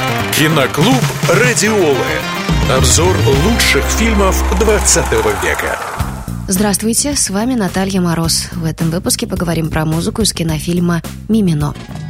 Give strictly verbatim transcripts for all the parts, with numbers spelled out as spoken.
Киноклуб «Радиолы». Обзор лучших фильмов двадцатого века. Здравствуйте, с вами Наталья Мороз. В этом выпуске поговорим про музыку из кинофильма «Мимино».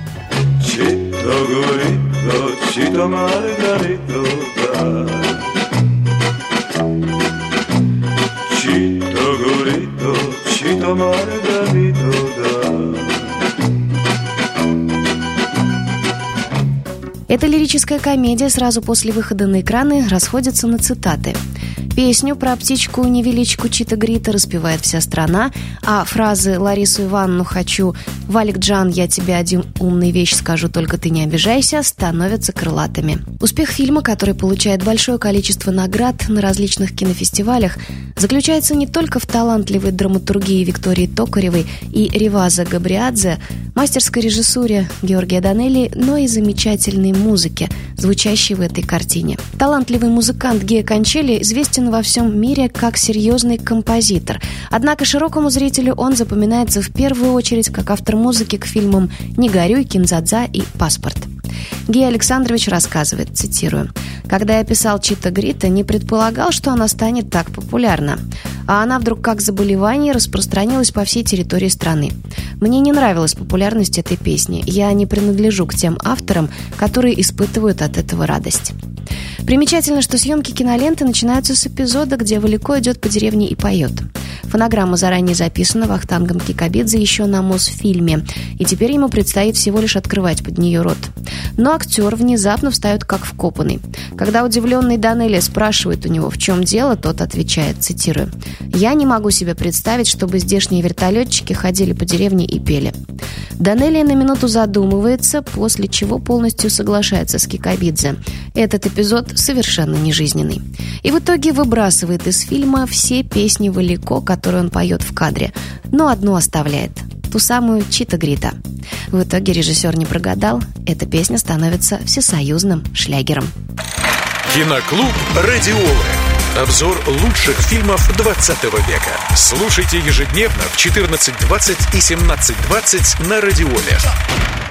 Эта лирическая комедия сразу после выхода на экраны расходится на цитаты. Песню про птичку-невеличку Чито Грито распевает вся страна, а фразы «Ларису Ивановну хочу», «Валик Джан, я тебе один умный вещь скажу, только ты не обижайся» становятся крылатыми. Успех фильма, который получает большое количество наград на различных кинофестивалях, заключается не только в талантливой драматургии Виктории Токаревой и Реваза Габриадзе, мастерской режиссуре Георгия Данелли, но и замечательной музыке, звучащей в этой картине. Талантливый музыкант Гео Кончелли известен во всем мире как серьезный композитор. Однако широкому зрителю он запоминается в первую очередь как автор музыки к фильмам «Не горюй», «Кин-дза-дза» и «Паспорт». Гео Александрович рассказывает, цитирую: «Когда я писал Чито Грито, не предполагал, что она станет так популярна. А она вдруг как заболевание распространилась по всей территории страны. Мне не нравилась популярность этой песни. Я не принадлежу к тем авторам, которые испытывают от этого радость». Примечательно, что съемки киноленты начинаются с эпизода, где Валико идет по деревне и поет. Фонограмма заранее записана Вахтангом Кикабидзе еще на Мосфильме, и теперь ему предстоит всего лишь открывать под нее рот. Но актер внезапно встает как вкопанный. Когда удивленный Данелли спрашивает у него, в чем дело, тот отвечает, цитирую: «Я не могу себе представить, чтобы здешние вертолетчики ходили по деревне и пели». Данелли на минуту задумывается, после чего полностью соглашается с Кикабидзе. Этот эпизод совершенно нежизненный. И в итоге выбрасывает из фильма все песни Валико, которые он поет в кадре, но одну оставляет – ту самую Чито Грито. В итоге режиссер не прогадал, эта песня становится всесоюзным шлягером. Киноклуб «Радиолы». Обзор лучших фильмов двадцатого века. Слушайте ежедневно в четырнадцать двадцать и семнадцать двадцать на Радиоле.